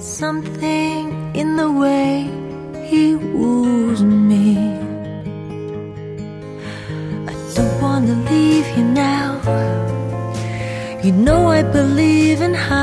something in the way he woos me. I don't wanna leave you now. You know I believe in how